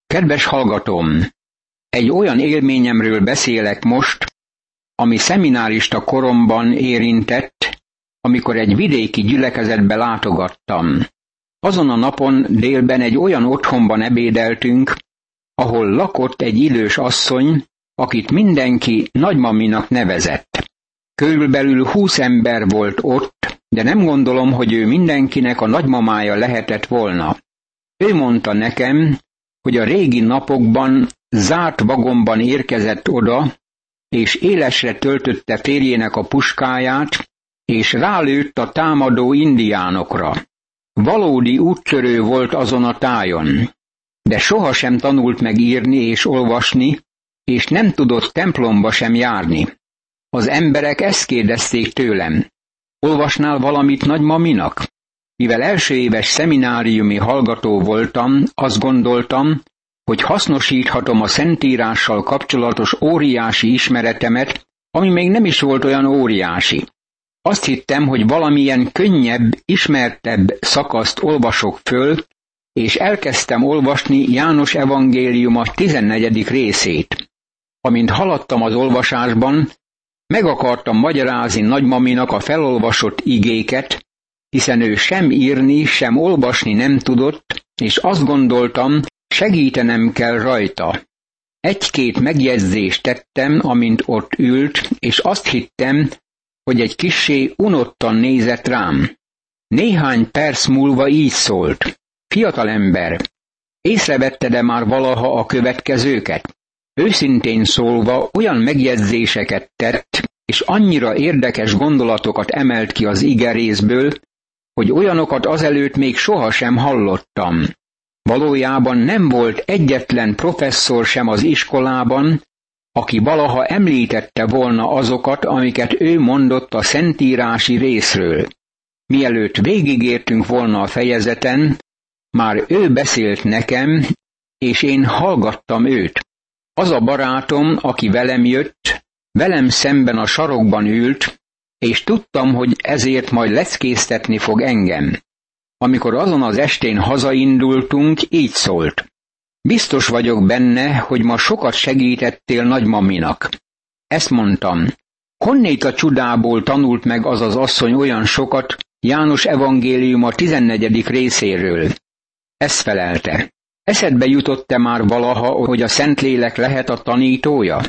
Kedves hallgatóm! Egy olyan élményemről beszélek most, ami szeminárista koromban érintett, amikor egy vidéki gyülekezetbe látogattam. Azon a napon délben egy olyan otthonban ebédeltünk, ahol lakott egy idős asszony, akit mindenki nagymaminak nevezett. Körülbelül 20 ember volt ott, de nem gondolom, hogy ő mindenkinek a nagymamája lehetett volna. Ő mondta nekem, hogy a régi napokban zárt vagonban érkezett oda, és élesre töltötte férjének a puskáját, és rálőtt a támadó indiánokra. Valódi úttörő volt azon a tájon, de sohasem tanult meg írni és olvasni, és nem tudott templomba sem járni. Az emberek ezt kérdezték tőlem: olvasnál valamit nagymaminak? Mivel első éves szemináriumi hallgató voltam, azt gondoltam, hogy hasznosíthatom a Szentírással kapcsolatos óriási ismeretemet, ami még nem is volt olyan óriási. Azt hittem, hogy valamilyen könnyebb, ismertebb szakaszt olvasok föl, és elkezdtem olvasni János evangéliuma 14. részét. Amint haladtam az olvasásban, meg akartam magyarázni nagymaminak a felolvasott igéket, hiszen ő sem írni, sem olvasni nem tudott, és azt gondoltam, segítenem kell rajta. Egy-két megjegyzést tettem, amint ott ült, és azt hittem, hogy egy kissé unottan nézett rám. Néhány perc múlva így szólt: fiatalember, észrevetted-e már valaha a következőket? Őszintén szólva olyan megjegyzéseket tett, és annyira érdekes gondolatokat emelt ki az igerészből, hogy olyanokat azelőtt még sohasem hallottam. Valójában nem volt egyetlen professzor sem az iskolában, aki valaha említette volna azokat, amiket ő mondott a szentírási részről. Mielőtt végigértünk volna a fejezeten, már ő beszélt nekem, és én hallgattam őt. Az a barátom, aki velem jött, velem szemben a sarokban ült, és tudtam, hogy ezért majd leckéztetni fog engem. Amikor azon az estén hazaindultunk, így szólt: biztos vagyok benne, hogy ma sokat segítettél nagymaminak. Ezt mondtam: honnét a csudából tanult meg az az asszony olyan sokat János evangéliuma 14. részéről? Ezt felelte: eszedbe jutott-e már valaha, hogy a Szentlélek lehet a tanítója?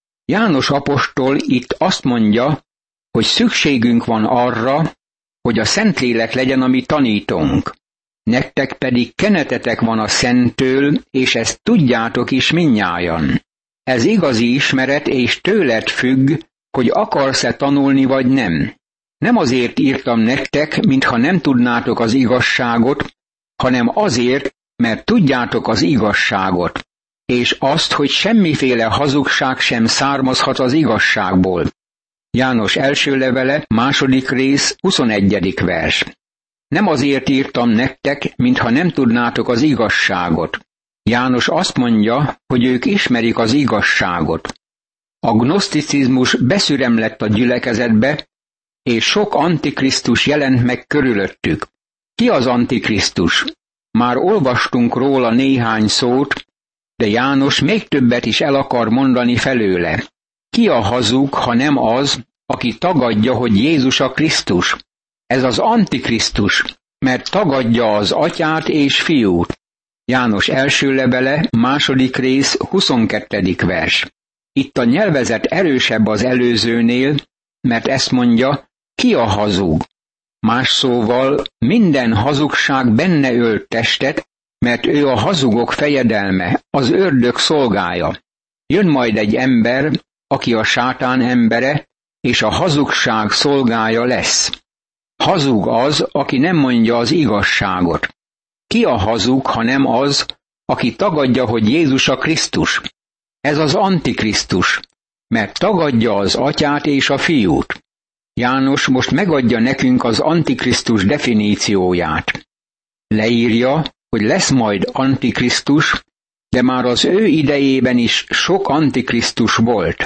János apostol itt azt mondja, hogy szükségünk van arra, hogy a Szentlélek legyen a mi tanítónk. Nektek pedig kenetetek van a Szenttől, és ezt tudjátok is mindnyájan. Ez igazi ismeret, és tőled függ, hogy akarsz-e tanulni vagy nem. Nem azért írtam nektek, mintha nem tudnátok az igazságot, hanem azért, mert tudjátok az igazságot, és azt, hogy semmiféle hazugság sem származhat az igazságból. János első levele, 2. rész, 21. vers. Nem azért írtam nektek, mintha nem tudnátok az igazságot. János azt mondja, hogy ők ismerik az igazságot. A gnoszticizmus beszüremlett a gyülekezetbe, és sok antikrisztus jelent meg körülöttük. Ki az antikrisztus? Már olvastunk róla néhány szót, de János még többet is el akar mondani felőle. Ki a hazug, ha nem az, aki tagadja, hogy Jézus a Krisztus? Ez az antikrisztus, mert tagadja az atyát és fiút. János első levele, 2. rész, 22. vers. Itt a nyelvezet erősebb az előzőnél, mert ezt mondja: ki a hazug? Más szóval, minden hazugság benne ölt testet, mert ő a hazugok fejedelme, az ördög szolgája. Jön majd egy ember, aki a sátán embere, és a hazugság szolgája lesz. Hazug az, aki nem mondja az igazságot. Ki a hazug, ha nem az, aki tagadja, hogy Jézus a Krisztus? Ez az antikrisztus, mert tagadja az atyát és a fiút. János most megadja nekünk az antikrisztus definícióját. Leírja, hogy lesz majd antikrisztus, de már az ő idejében is sok antikrisztus volt.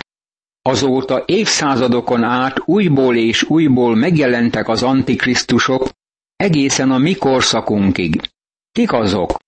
Azóta évszázadokon át újból és újból megjelentek az antikrisztusok egészen a mi korszakunkig. Kik azok?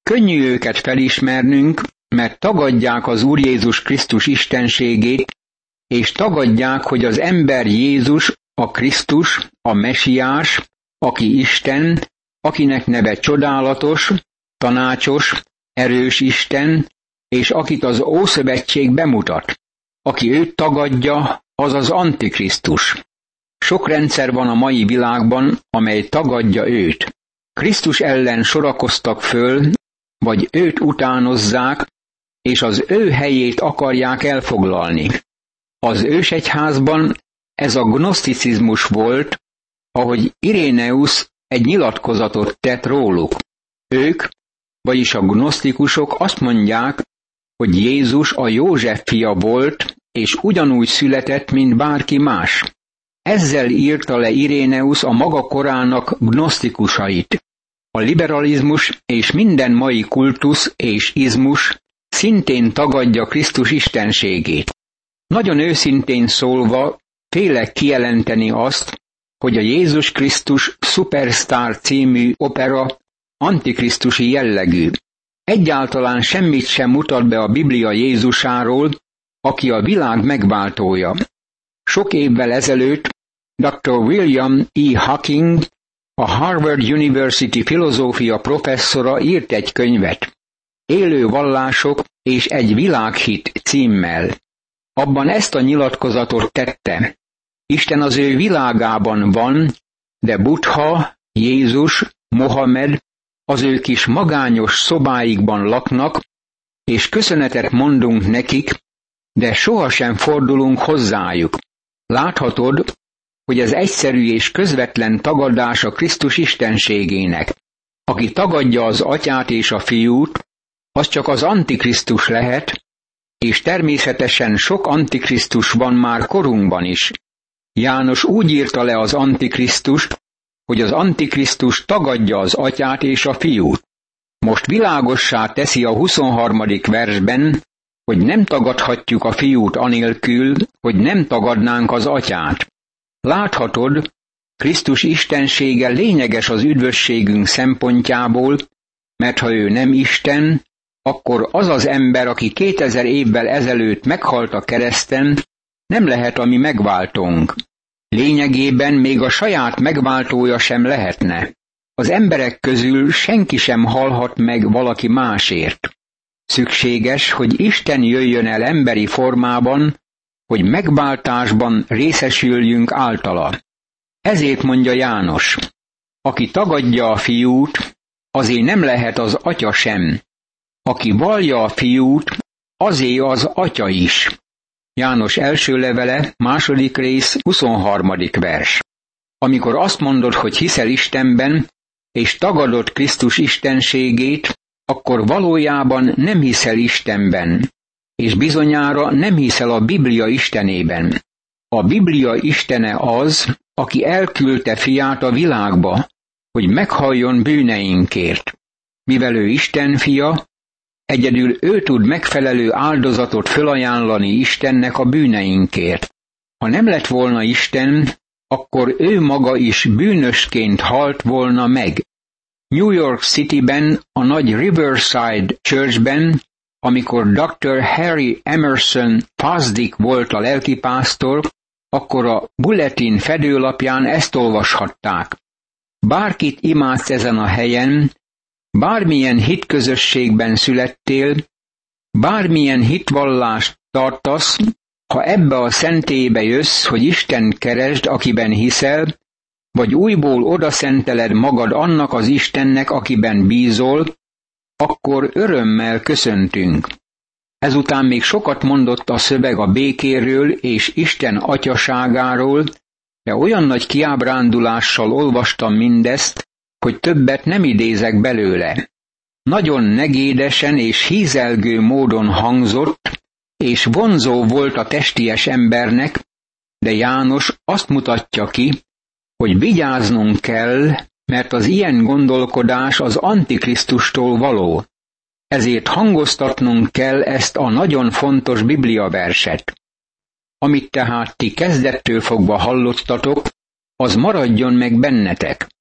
Könnyű őket felismernünk, mert tagadják az Úr Jézus Krisztus istenségét, és tagadják, hogy az ember Jézus, a Krisztus, a Mesiás, aki Isten, akinek neve csodálatos, tanácsos, erős Isten, és akit az Ószövetség bemutat. Aki őt tagadja, az az Antikrisztus. Sok rendszer van a mai világban, amely tagadja őt. Krisztus ellen sorakoztak föl, vagy őt utánozzák, és az ő helyét akarják elfoglalni. Az ősegyházban ez a gnoszticizmus volt, ahogy Iréneusz egy nyilatkozatot tett róluk. Ők, vagyis a gnosztikusok azt mondják, hogy Jézus a József fia volt, és ugyanúgy született, mint bárki más. Ezzel írta le Iréneusz a maga korának gnosztikusait. A liberalizmus és minden mai kultusz és izmus szintén tagadja Krisztus istenségét. Nagyon őszintén szólva, félek kijelenteni azt, hogy a Jézus Krisztus Superstar című opera antikrisztusi jellegű. Egyáltalán semmit sem mutat be a Biblia Jézusáról, aki a világ megváltója. Sok évvel ezelőtt Dr. William E. Hawking, a Harvard University filozófia professzora írt egy könyvet, Élő vallások és egy világhit címmel. Abban ezt a nyilatkozatot tette. Isten az ő világában van, de Buddha, Jézus, Mohamed az ő kis magányos szobáikban laknak, és köszönetet mondunk nekik, de sohasem fordulunk hozzájuk. Láthatod, hogy ez egyszerű és közvetlen tagadás a Krisztus istenségének. Aki tagadja az Atyát és a Fiút, az csak az Antikrisztus lehet, és természetesen sok Antikrisztus van már korunkban is. János úgy írta le az Antikrisztust, hogy az Antikrisztus tagadja az Atyát és a Fiút. Most világossá teszi a 23. versben, hogy nem tagadhatjuk a Fiút anélkül, hogy nem tagadnánk az Atyát. Láthatod, Krisztus istensége lényeges az üdvösségünk szempontjából, mert ha ő nem Isten, akkor az az ember, aki 2000 évvel ezelőtt meghalt a kereszten, nem lehet a mi megváltónk. Lényegében még a saját megváltója sem lehetne. Az emberek közül senki sem halhat meg valaki másért. Szükséges, hogy Isten jöjjön el emberi formában, hogy megváltásban részesüljünk általa. Ezért mondja János, aki tagadja a Fiút, azé nem lehet az Atya sem. Aki vallja a Fiút, azé az Atya is. János első levele, 2. rész, 23. vers. Amikor azt mondod, hogy hiszel Istenben, és tagadod Krisztus istenségét, akkor valójában nem hiszel Istenben, és bizonyára nem hiszel a Biblia Istenében. A Biblia Istene az, aki elküldte fiát a világba, hogy meghalljon bűneinkért. Mivel ő Isten fia, egyedül ő tud megfelelő áldozatot fölajánlani Istennek a bűneinkért. Ha nem lett volna Isten, akkor ő maga is bűnösként halt volna meg. New York Cityben, a nagy Riverside Churchben, amikor Dr. Harry Emerson Fosdick volt a lelkipásztor, akkor a bulletin fedőlapján ezt olvashatták. Bárkit imádsz ezen a helyen, bármilyen hitközösségben születtél, bármilyen hitvallást tartasz, ha ebbe a szentélybe jössz, hogy Isten keresd, akiben hiszel, vagy újból odaszenteled magad annak az Istennek, akiben bízol, akkor örömmel köszöntünk. Ezután még sokat mondott a szöveg a békéről és Isten atyaságáról, de olyan nagy kiábrándulással olvastam mindezt, hogy többet nem idézek belőle. Nagyon negédesen és hízelgő módon hangzott, és vonzó volt a testies embernek, de János azt mutatja ki, hogy vigyáznunk kell, mert az ilyen gondolkodás az Antikrisztustól való. Ezért hangoztatnunk kell ezt a nagyon fontos bibliaverset. Amit tehát ti kezdettől fogva hallottatok, az maradjon meg bennetek.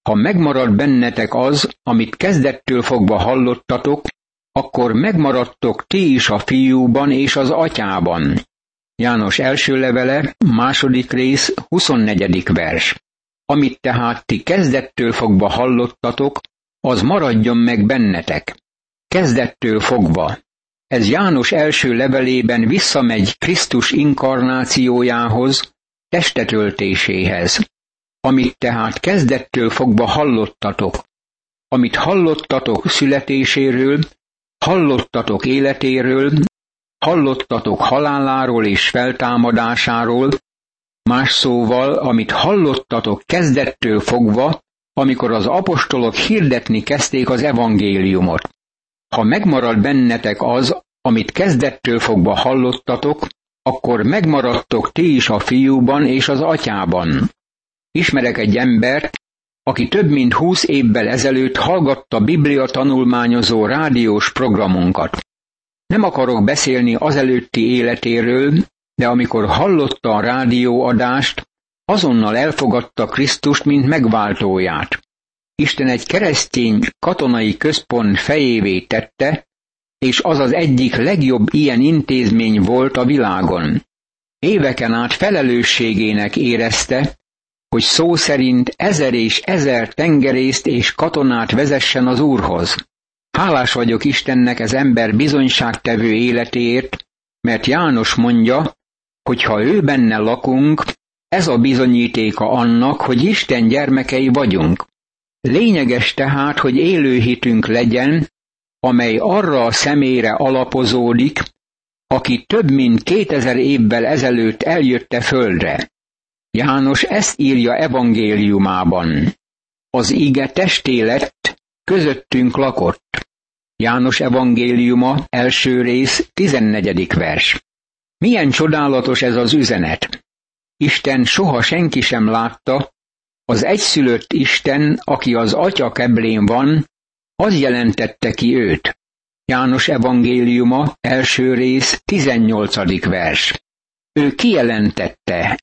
Ha megmarad bennetek az, amit kezdettől fogva hallottatok, akkor megmaradtok ti is a Fiúban és az Atyában. János első levele, 2. rész, 24. vers. Amit tehát ti kezdettől fogva hallottatok, az maradjon meg bennetek. Kezdettől fogva. Ez János első levelében visszamegy Krisztus inkarnációjához, testetöltéséhez. Amit tehát kezdettől fogva hallottatok. Amit hallottatok születéséről, hallottatok életéről, hallottatok haláláról és feltámadásáról, más szóval, amit hallottatok kezdettől fogva, amikor az apostolok hirdetni kezdték az evangéliumot. Ha megmarad bennetek az, amit kezdettől fogva hallottatok, akkor megmaradtok ti is a Fiúban és az Atyában. Ismerek egy embert, aki több mint 20 évvel ezelőtt hallgatta Biblia tanulmányozó rádiós programunkat. Nem akarok beszélni azelőtti életéről, de amikor hallotta a rádióadást, azonnal elfogadta Krisztust, mint megváltóját. Isten egy keresztény katonai központ fejévé tette, és az az egyik legjobb ilyen intézmény volt a világon. Éveken át felelősségének érezte, hogy szó szerint 1000 és 1000 tengerészt és katonát vezessen az Úrhoz. Hálás vagyok Istennek ez ember bizonyságtevő életéért, mert János mondja, hogy ha ő benne lakunk, ez a bizonyítéka annak, hogy Isten gyermekei vagyunk. Lényeges tehát, hogy élő hitünk legyen, amely arra a személyre alapozódik, aki több mint 2000 évvel ezelőtt eljött a földre. János ezt írja evangéliumában. Az ige testé lett, közöttünk lakott. János evangéliuma első rész 14. vers. Milyen csodálatos ez az üzenet! Isten soha senki sem látta, az egyszülött Isten, aki az Atya keblén van, az jelentette ki őt. János evangéliuma első rész 18. vers. Ő kijelentette,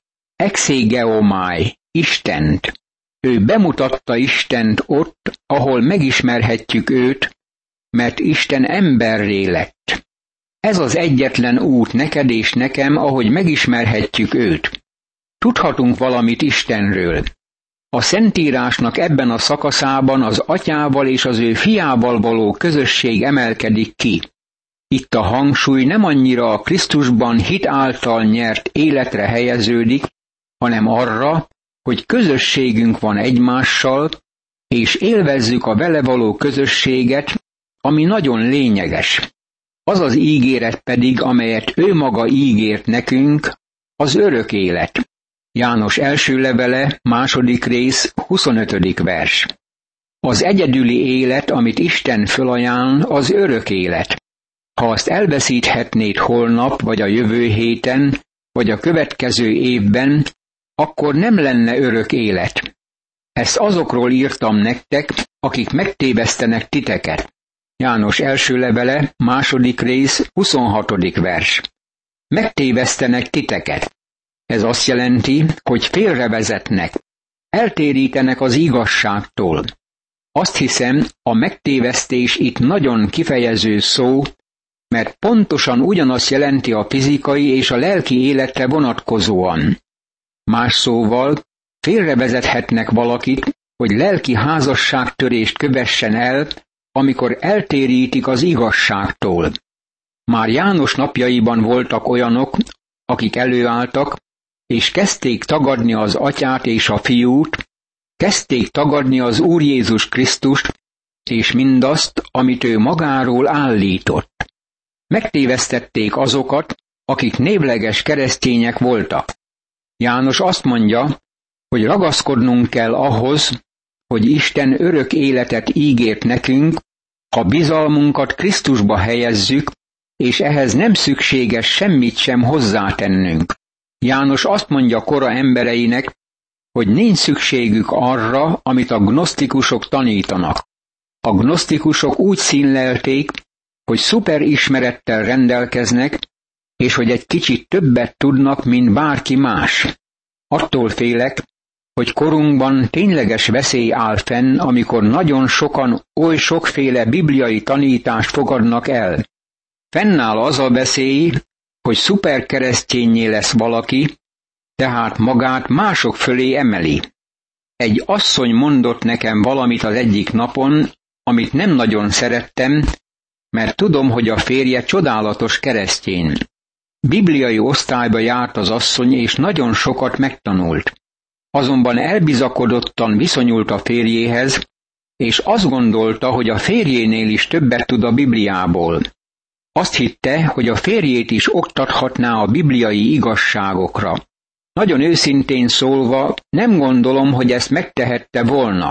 exégeomai, Istent. Ő bemutatta Istent ott, ahol megismerhetjük őt, mert Isten emberré lett. Ez az egyetlen út neked és nekem, ahogy megismerhetjük őt. Tudhatunk valamit Istenről. A Szentírásnak ebben a szakaszában az Atyával és az ő Fiával való közösség emelkedik ki. Itt a hangsúly nem annyira a Krisztusban hit által nyert életre helyeződik, hanem arra, hogy közösségünk van egymással, és élvezzük a vele való közösséget, ami nagyon lényeges. Az az ígéret pedig, amelyet ő maga ígért nekünk, az örök élet. János első levele, 2. rész, 25. vers. Az egyedüli élet, amit Isten fölajánl, az örök élet. Ha azt elveszíthetnéd holnap, vagy a jövő héten, vagy a következő évben, akkor nem lenne örök élet. Ezt azokról írtam nektek, akik megtévesztenek titeket. János első levele, 2. rész, 26. vers. Megtévesztenek titeket. Ez azt jelenti, hogy félrevezetnek, eltérítenek az igazságtól. Azt hiszem, a megtévesztés itt nagyon kifejező szó, mert pontosan ugyanazt jelenti a fizikai és a lelki életre vonatkozóan. Más szóval, félrevezethetnek valakit, hogy lelki házasságtörést kövessen el, amikor eltérítik az igazságtól. Már János napjaiban voltak olyanok, akik előálltak, és kezdték tagadni az Atyát és a Fiút, kezdték tagadni az Úr Jézus Krisztust, és mindazt, amit ő magáról állított. Megtévesztették azokat, akik névleges keresztények voltak. János azt mondja, hogy ragaszkodnunk kell ahhoz, hogy Isten örök életet ígért nekünk, ha bizalmunkat Krisztusba helyezzük, és ehhez nem szükséges semmit sem hozzátennünk. János azt mondja kora embereinek, hogy nincs szükségük arra, amit a gnosztikusok tanítanak. A gnosztikusok úgy színlelték, hogy szuperismerettel rendelkeznek, és hogy egy kicsit többet tudnak, mint bárki más. Attól félek, hogy korunkban tényleges veszély áll fenn, amikor nagyon sokan oly sokféle bibliai tanítást fogadnak el. Fennáll az a veszély, hogy szuperkeresztényé lesz valaki, tehát magát mások fölé emeli. Egy asszony mondott nekem valamit az egyik napon, amit nem nagyon szerettem, mert tudom, hogy a férje csodálatos keresztény. Bibliai osztályba járt az asszony, és nagyon sokat megtanult. Azonban elbizakodottan viszonyult a férjéhez, és azt gondolta, hogy a férjénél is többet tud a Bibliából. Azt hitte, hogy a férjét is oktathatná a bibliai igazságokra. Nagyon őszintén szólva, nem gondolom, hogy ezt megtehette volna.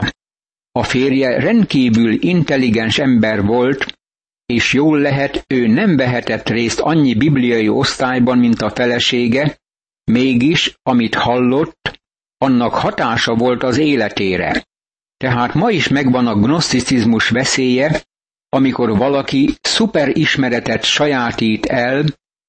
A férje rendkívül intelligens ember volt, és jól lehet, ő nem vehetett részt annyi bibliai osztályban, mint a felesége, mégis, amit hallott, annak hatása volt az életére. Tehát ma is megvan a gnoszticizmus veszélye, amikor valaki szuper ismeretet sajátít el,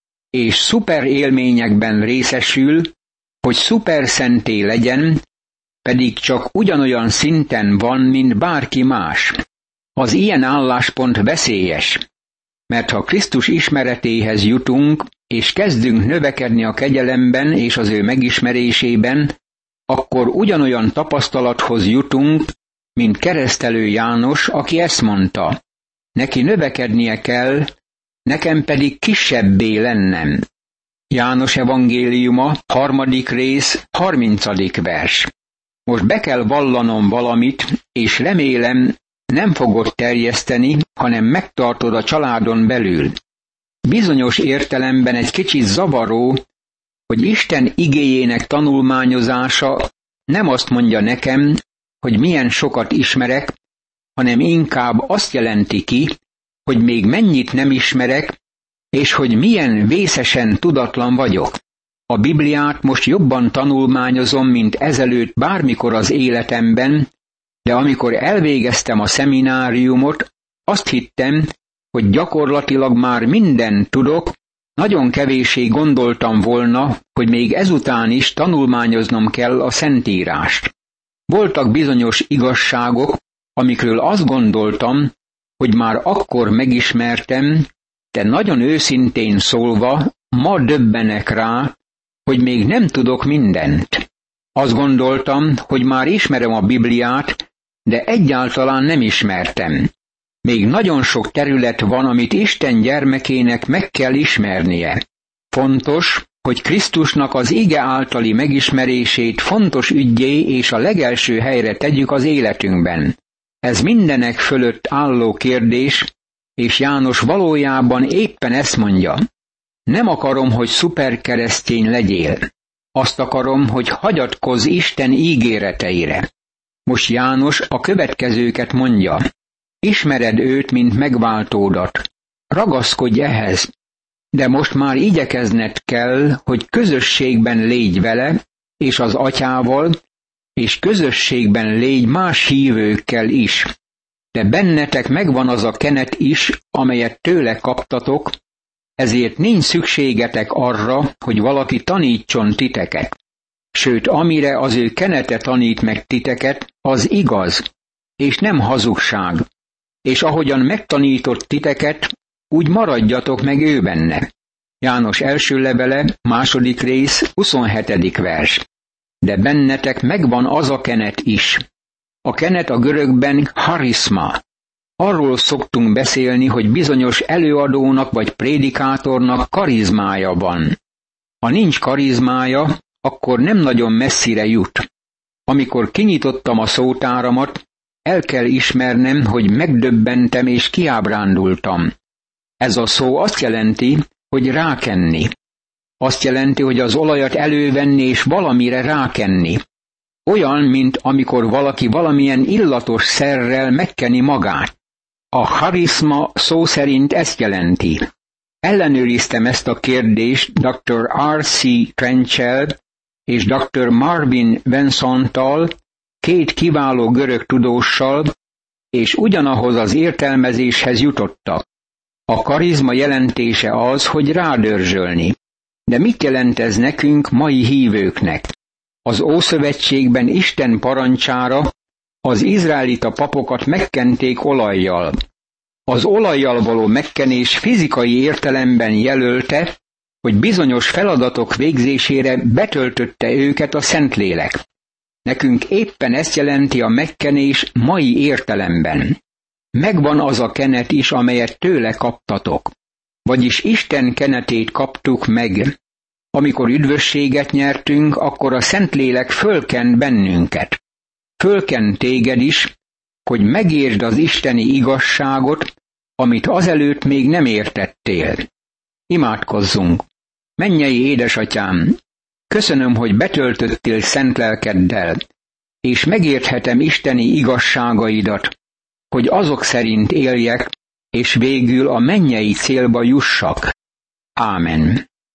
és szuper élményekben részesül, hogy szuper szenté legyen, pedig csak ugyanolyan szinten van, mint bárki más. Az ilyen álláspont veszélyes, mert ha Krisztus ismeretéhez jutunk, és kezdünk növekedni a kegyelemben és az ő megismerésében, akkor ugyanolyan tapasztalathoz jutunk, mint Keresztelő János, aki ezt mondta: neki növekednie kell, nekem pedig kisebbé lennem. János evangéliuma, 3. rész, 30. vers. Most be kell vallanom valamit, és remélem, nem fogod terjeszteni, hanem megtartod a családon belül. Bizonyos értelemben egy kicsit zavaró, hogy Isten igéjének tanulmányozása nem azt mondja nekem, hogy milyen sokat ismerek, hanem inkább azt jelenti ki, hogy még mennyit nem ismerek, és hogy milyen vészesen tudatlan vagyok. A Bibliát most jobban tanulmányozom, mint ezelőtt bármikor az életemben, de amikor elvégeztem a szemináriumot, azt hittem, hogy gyakorlatilag már mindent tudok, nagyon kevéssé gondoltam volna, hogy még ezután is tanulmányoznom kell a Szentírást. Voltak bizonyos igazságok, amikről azt gondoltam, hogy már akkor megismertem, de nagyon őszintén szólva, ma döbbenek rá, hogy még nem tudok mindent. Azt gondoltam, hogy már ismerem a Bibliát, de egyáltalán nem ismertem. Még nagyon sok terület van, amit Isten gyermekének meg kell ismernie. Fontos, hogy Krisztusnak az ige általi megismerését fontos üggyé és a legelső helyre tegyük az életünkben. Ez mindenek fölött álló kérdés, és János valójában éppen ezt mondja: nem akarom, hogy szuperkeresztény legyél. Azt akarom, hogy hagyatkozz Isten ígéreteire. Most János a következőket mondja: ismered őt, mint megváltódat. Ragaszkodj ehhez. De most már igyekezned kell, hogy közösségben légy vele, és az Atyával, és közösségben légy más hívőkkel is. De bennetek megvan az a kenet is, amelyet tőle kaptatok, ezért nincs szükségetek arra, hogy valaki tanítson titeket. Sőt, amire az ő kenete tanít meg titeket, az igaz, és nem hazugság. És ahogyan megtanított titeket, úgy maradjatok meg ő benne. János első levele, 2. rész, 27. vers. De bennetek megvan az a kenet is. A kenet a görögben charizma. Arról szoktunk beszélni, hogy bizonyos előadónak vagy prédikátornak karizmája van. Ha nincs karizmája, akkor nem nagyon messzire jut. Amikor kinyitottam a szótáramat, el kell ismernem, hogy megdöbbentem és kiábrándultam. Ez a szó azt jelenti, hogy rákenni. Azt jelenti, hogy az olajat elővenni és valamire rákenni. Olyan, mint amikor valaki valamilyen illatos szerrel megkeni magát. A charizma szó szerint ezt jelenti. Ellenőriztem ezt a kérdést Dr. R.C. Trenchell és Dr. Marvin Vincenttal, 2 kiváló görög tudóssal, és ugyanahoz az értelmezéshez jutottak. A karizma jelentése az, hogy rádörzsölni. De mit jelent ez nekünk, mai hívőknek? Az Ószövetségben Isten parancsára az izraelita papokat megkenték olajjal. Az olajjal való megkenés fizikai értelemben jelölte, hogy bizonyos feladatok végzésére betöltötte őket a Szentlélek. Nekünk éppen ezt jelenti a megkenés mai értelemben. Megvan az a kenet is, amelyet tőle kaptatok. Vagyis Isten kenetét kaptuk meg. Amikor üdvösséget nyertünk, akkor a Szentlélek fölkent bennünket. Fölkent téged is, hogy megértsd az isteni igazságot, amit azelőtt még nem értettél. Imádkozzunk! Mennyei édesatyám, köszönöm, hogy betöltöttél szent lelkeddel, és megérthetem isteni igazságaidat, hogy azok szerint éljek, és végül a mennyei célba jussak. Ámen.